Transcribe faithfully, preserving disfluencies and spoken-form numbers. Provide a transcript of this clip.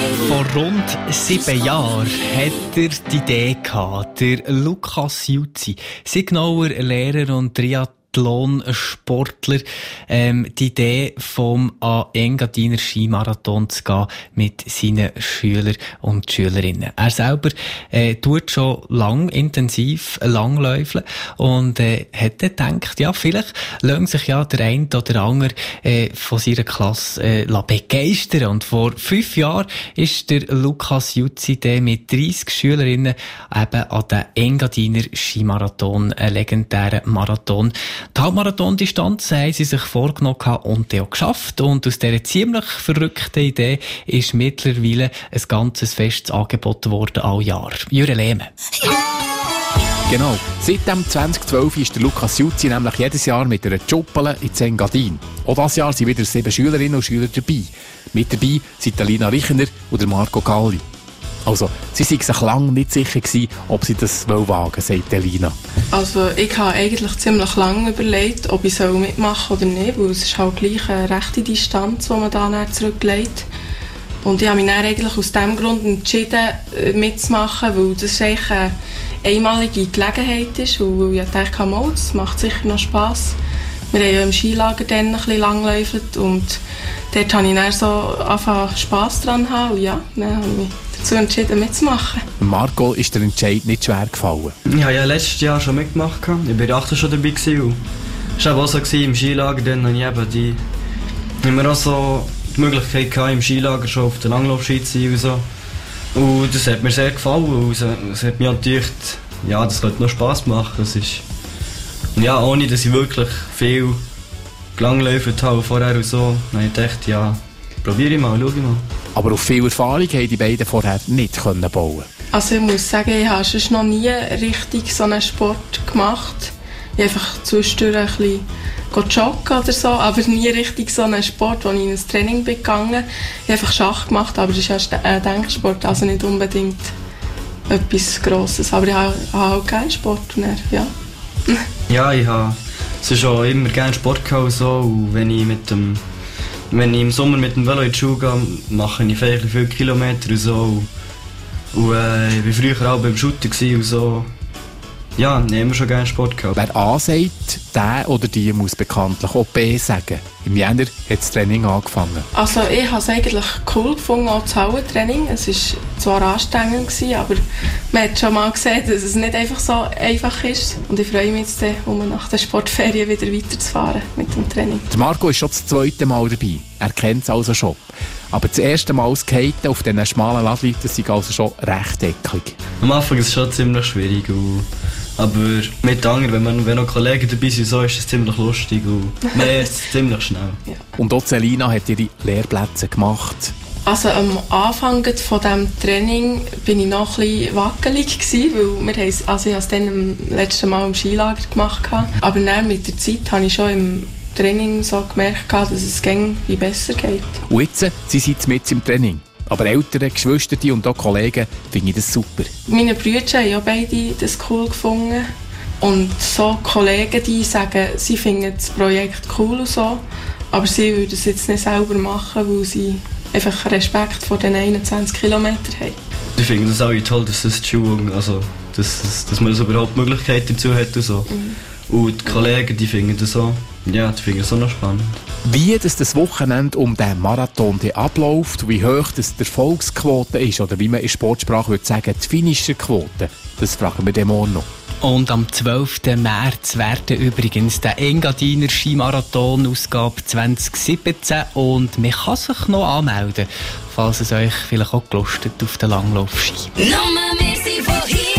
Vor rund sieben Jahren hat er die Idee gehabt, der Lukas Jutzi, Signauer Lehrer und Triathlon-Sportler, ähm, die Idee vom Engadiner Skimarathon zu gehen mit seinen Schülern und Schülerinnen. Er selber äh, tut schon lang intensiv Langläufeln und äh, hat dann gedacht, ja, vielleicht lässt sich ja der eine oder andere äh, von seiner Klasse äh, begeistern. Und vor fünf Jahren ist der Lukas Jutzi der mit dreissig Schülerinnen eben an den Engadiner Skimarathon, einen legendären Marathon. Die Halbmarathon-Distanz haben sie sich vorgenommen und auch geschafft. Und aus dieser ziemlich verrückten Idee ist mittlerweile ein ganzes festes Angebot worden, all Jahr. Jure Lehmann. Genau. Seit dem zwanzig zwölf ist der Lukas Jutzi nämlich jedes Jahr mit einer Tschuppele in Engadin. Auch dieses Jahr sind wieder sieben Schülerinnen und Schüler dabei. Mit dabei sind Lina Richener und Marco Galli. Also, sie waren sich lange nicht sicher gewesen, ob sie das wagen wollen, sagt Lina. Also, ich habe eigentlich ziemlich lange überlegt, ob ich mitmachen soll oder nicht, weil es ist halt gleich eine rechte Distanz, die man dann zurücklegt. Und ich habe mich dann eigentlich aus diesem Grund entschieden, mitzumachen, weil das eigentlich eine einmalige Gelegenheit ist. Und ich dachte, mal, das macht sicher noch Spass. Wir haben ja im Skilager dann ein bisschen langläufelt und dort habe ich dann so angefangen Spass daran haben. Und ja, dann habe ich mich dazu entschieden, mitzumachen. Marco ist der Entscheid nicht schwer gefallen. Ich habe ja letztes Jahr schon mitgemacht. Ich war in acht schon dabei. Und es war auch so im Skilager, dann habe ich eben die, immer auch so die Möglichkeit gehabt, im Skilager schon auf der Langlaufski zu sein und so. Und das hat mir sehr gefallen. Und es, es hat mir gedacht, ja, das könnte noch Spass machen. Das ist, ja, ohne dass ich wirklich viel gelangläufert habe vorher und so, dann habe ich gedacht, ja, probiere ich mal, schaue ich mal. Aber auf viel Erfahrung haben die beiden vorher nicht bauen können. Also ich muss sagen, ich habe sonst noch nie richtig so einen Sport gemacht. Ich habe einfach zwischendurch ein bisschen joggen oder so, aber nie richtig so einen Sport, wo ich in ein Training bin gegangen. Ich habe einfach Schach gemacht, aber das ist ja ein Denksport, also nicht unbedingt etwas Grosses. Aber ich habe, habe auch keinen Sport. Ja. Ja, ich habe schon immer gerne Sport gehabt und so. Und wenn ich, mit dem, wenn ich im Sommer mit dem Velo in die Schule gehe, mache ich vielleicht viele Kilometer und so. Und äh, ich war früher auch beim Shooter und so. Ja, ich habe immer schon gerne Sport gehabt. Wer A sagt, der oder die muss bekanntlich auch B sagen. Im Jänner hat das Training angefangen. Also ich habe es eigentlich cool gefunden, auch das Hallentraining. Es war zwar anstrengend gewesen, aber man hat schon mal gesehen, dass es nicht einfach so einfach ist. Und ich freue mich jetzt, um nach der Sportferien wieder weiterzufahren mit dem Training. Der Marco ist schon das zweite Mal dabei. Er kennt es also schon. Aber das erste Mal skaten auf diesen schmalen Ladli, das ist also schon recht ecklig. Am Anfang ist es schon ziemlich schwierig. Und aber mit anderen, wenn, man, wenn noch Kollegen dabei sind, so ist es ziemlich lustig und man ist ziemlich schnell. Ja. Und auch Selina hat ihre Lehrplätze gemacht. Also am Anfang von diesem Training war ich noch ein bisschen wackelig gewesen, weil wir haben, also ich habe es dann am letzten Mal im Skilager gemacht. Aber dann mit der Zeit habe ich schon im Training so gemerkt, dass es wie besser geht. Und jetzt, sie sind mit im Training. Aber Eltern, Geschwister und auch Kollegen finden das super. Meine Brüder haben ja beide das cool gefunden. Und so Kollegen, die sagen, sie finden das Projekt cool und so, aber sie würden es jetzt nicht selber machen, weil sie einfach Respekt vor den einundzwanzig Kilometern haben. Ich finde das auch toll, dass, das die Schule, also, dass, dass, dass man das überhaupt Möglichkeiten dazu hat und so. Mhm. Und die Kollegen, die finden das auch, ja, die finden das auch noch spannend. Wie das, das Wochenende um den Marathon abläuft, wie hoch das die Erfolgsquote ist, oder wie man in Sportsprache würde sagen, die Finisherquote, das fragen wir dem morgen noch. Und am zwölften März werden übrigens der Engadiner Skimarathon Ausgabe zwanzig siebzehn und man kann sich noch anmelden, falls es euch vielleicht auch gelustet auf den Langlaufski. Nummer, wir sind von hier.